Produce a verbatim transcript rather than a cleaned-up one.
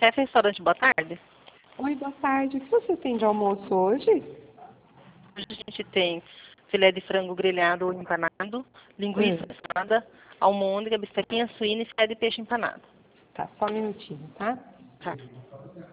Chefe Restaurante, boa tarde. Oi, boa tarde. O que você tem de almoço hoje? Hoje a gente tem filé de frango grelhado ou empanado, linguiça Hum, assada, almôndega, bistequinha suína e filé de peixe empanado. tá, só um minutinho, tá? Tá.